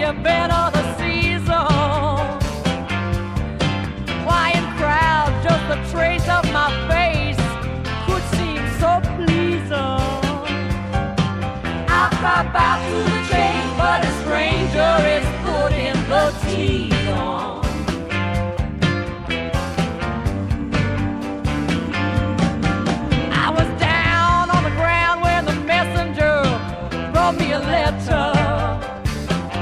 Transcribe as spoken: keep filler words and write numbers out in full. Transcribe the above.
event of the season. Quiet crowd, just a trace of my face could seem so pleasing. I pop out to the train, but a stranger is putting the tea.